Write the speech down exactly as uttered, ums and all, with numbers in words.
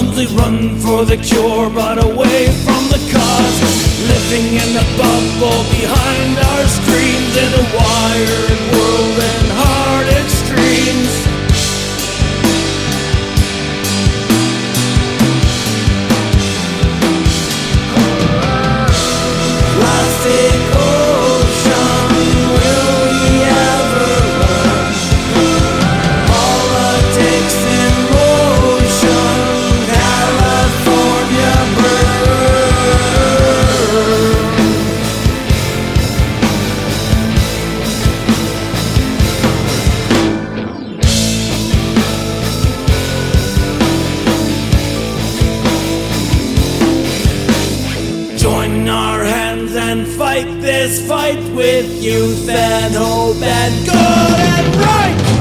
problems we run for the cure, but away from the cause. Living in the bubble behind our screens, in a wired world and hard extremes. Plastic ocean, will we ever learn? Politics in motion, California burn. Join our hands and fight this fight with youth and hope and good and right.